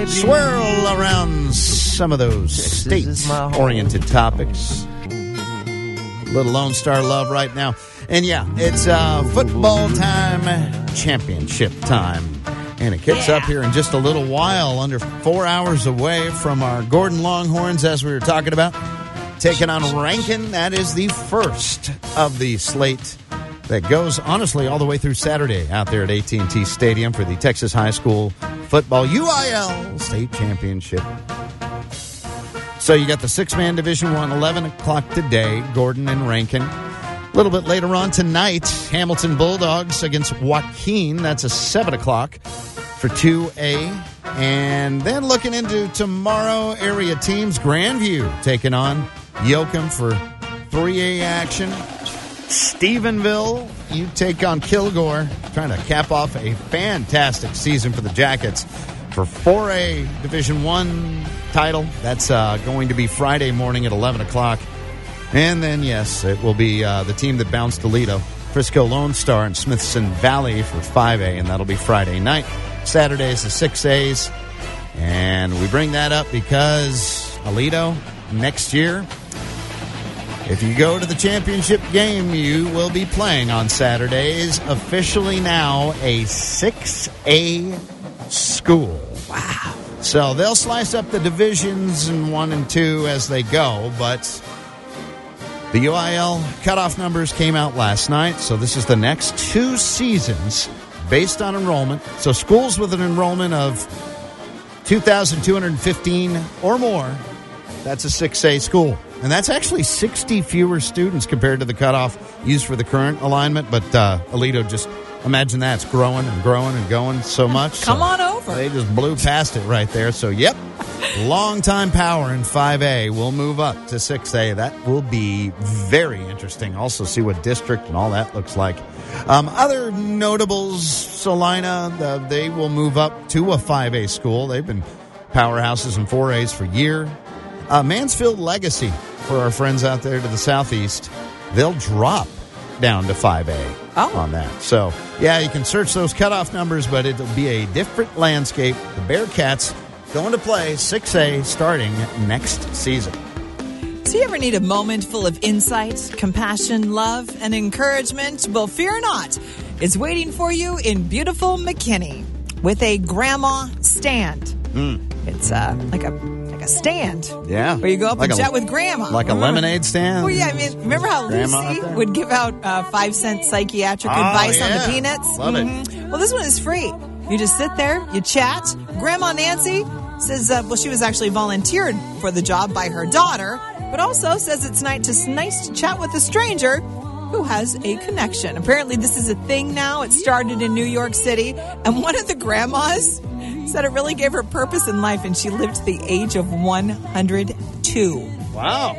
swirl around some of those state-oriented topics. Little Lone Star love right now. And yeah, it's football time, championship time. And it kicks up here in just a little while, under 4 hours away from our Gordon Longhorns, as we were talking about, taking on Rankin. That is the first of the slate that goes, honestly, all the way through Saturday out there at AT&T Stadium for the Texas High School Football UIL State Championship. So you got the six-man Division I, 11 o'clock today, Gordon and Rankin. A little bit later on tonight, Hamilton Bulldogs against Joaquin. That's a 7 o'clock for 2A. And then looking into tomorrow, area teams, Grandview taking on Yoakum for 3A action. Stephenville, you take on Kilgore, trying to cap off a fantastic season for the Jackets for 4A Division I title. That's going to be Friday morning at 11 o'clock. And then, yes, it will be the team that bounced Toledo, Frisco Lone Star and Smithson Valley for 5A, and that'll be Friday night. Saturday's the 6As. And we bring that up because Aledo next year, if you go to the championship game, you will be playing on Saturdays. Officially now a 6A school. Wow. So they'll slice up the divisions in 1 and 2 as they go, but the UIL cutoff numbers came out last night, so this is the next 2 seasons based on enrollment. So schools with an enrollment of 2,215 or more, that's a 6A school. And that's actually 60 fewer students compared to the cutoff used for the current alignment. But Aledo, just imagine that. It's growing and growing and going so much. Come on over. They just blew past it right there. So, yep, long-time power in 5A will move up to 6A. That will be very interesting. Also see what district and all that looks like. Other notables, Salina, they will move up to a 5A school. They've been powerhouses in 4As for years. Mansfield Legacy, for our friends out there to the southeast, they'll drop down to 5A on that. So, yeah, you can search those cutoff numbers, but it'll be a different landscape. The Bearcats going to play 6A starting next season. Do you ever need a moment full of insight, compassion, love, and encouragement? Well, fear not. It's waiting for you in beautiful McKinney with a grandma stand. It's like a stand. Yeah. Where you go up like and chat with grandma. Like a lemonade stand? Well, yeah, I mean, remember how Lucy would give out 5-cent psychiatric advice on the peanuts? Love it. Well, this one is free. You just sit there, you chat. Grandma Nancy says, she was actually volunteered for the job by her daughter, but also says it's nice to chat with a stranger who has a connection. Apparently, this is a thing now. It started in New York City, and one of the grandmas said it really gave her purpose in life, and she lived to the age of 102. Wow.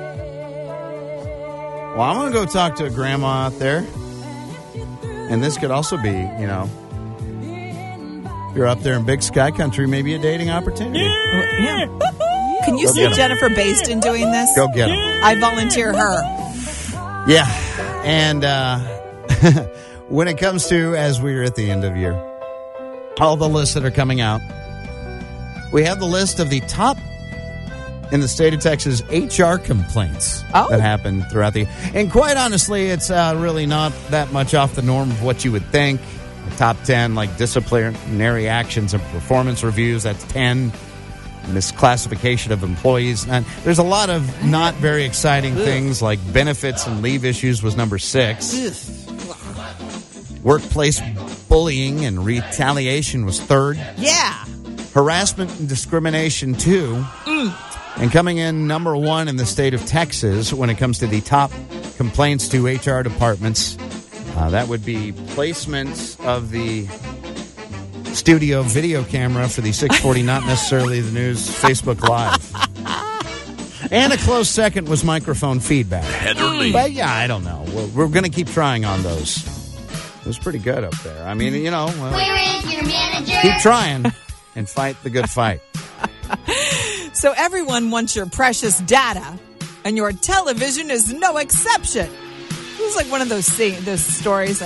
Well, I'm going to go talk to a grandma out there. And this could also be, if you're up there in Big Sky Country, maybe a dating opportunity. Yeah. Can you see Jennifer Baston doing this? Go get them. I volunteer her. Yeah. And when it comes to, as we're at the end of year, all the lists that are coming out, we have the list of the top in the state of Texas HR complaints that happen throughout the... And quite honestly, it's really not that much off the norm of what you would think. The top 10, like disciplinary actions and performance reviews, that's 10. Misclassification of employees. And there's a lot of not very exciting things, like benefits and leave issues was number 6. Workplace bullying and retaliation was 3rd. Yeah. Harassment and discrimination 2. And coming in number 1 in the state of Texas when it comes to the top complaints to HR departments, that would be placement of the studio video camera for the 640 Not Necessarily the News Facebook Live. And a close second was microphone feedback. But yeah, I don't know. We're going to keep trying on those. It was pretty good up there. I mean, Where is your manager? keep trying and fight the good fight. So everyone wants your precious data, and your television is no exception. It was like one of those stories like,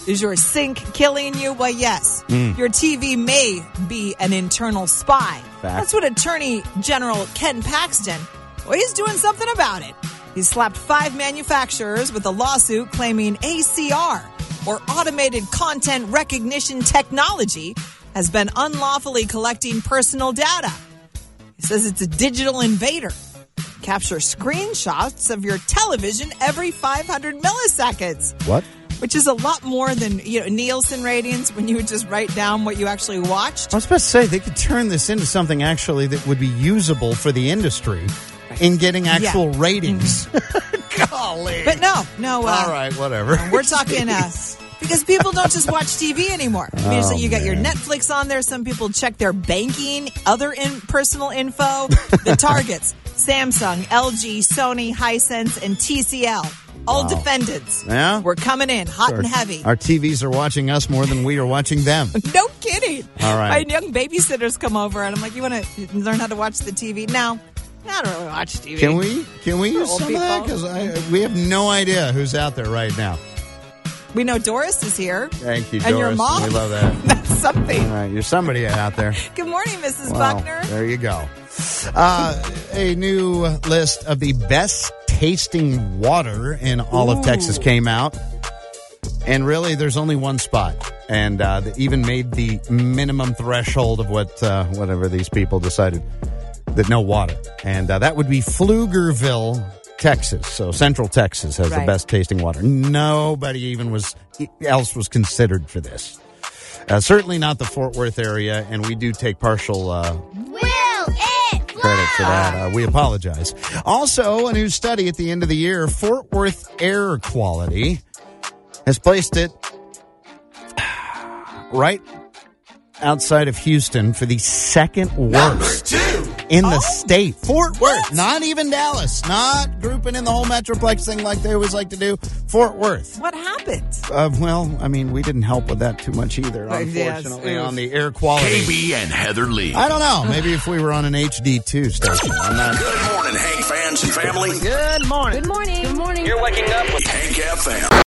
Is your sink killing you? Well, yes. Your TV may be an internal spy. That's what Attorney General Ken Paxton, well, he's doing something about it. He's slapped 5 manufacturers with a lawsuit claiming ACR, or Automated Content Recognition Technology, has been unlawfully collecting personal data. He says it's a digital invader. Capture screenshots of your television every 500 milliseconds. What? Which is a lot more than Nielsen ratings when you would just write down what you actually watched. I was about to say, they could turn this into something actually that would be usable for the industry in getting actual ratings. Golly. But no. All right, whatever. We're talking... because people don't just watch TV anymore. I mean, so you got your Netflix on there. Some people check their banking, other personal info. The targets, Samsung, LG, Sony, Hisense, and TCL. All defendants. Yeah? We're coming in hot and heavy. Our TVs are watching us more than we are watching them. No kidding. All right. My young babysitters come over, and I'm like, you want to learn how to watch the TV? No, I don't really watch TV. Can we use some of that? Because we have no idea who's out there right now. We know Doris is here. Thank you, Doris. And your mom? We love that. That's something. All right, you're somebody out there. Good morning, Mrs. Well, Buckner. There you go. A new list of the best tasting water in all of Texas came out. And really, there's only one spot. And they even made the minimum threshold of whatever these people decided that no water. And that would be Pflugerville, Texas. So Central Texas has the best tasting water. Nobody else was considered for this. Certainly not the Fort Worth area, and we do take partial credit for that. We apologize. Also, a new study at the end of the year, Fort Worth air quality has placed it right outside of Houston for the second worst in the state. Fort Worth, not even Dallas, not grouping in the whole Metroplex thing like they always like to do. Fort Worth. What happened? Well, I mean, we didn't help with that too much either, unfortunately, on the air quality. KB and Heather Lee. I don't know. Maybe if we were on an HD2 station. Good morning, Hank fans and family. Good morning. Good morning. Good morning. You're waking up with Hank FM.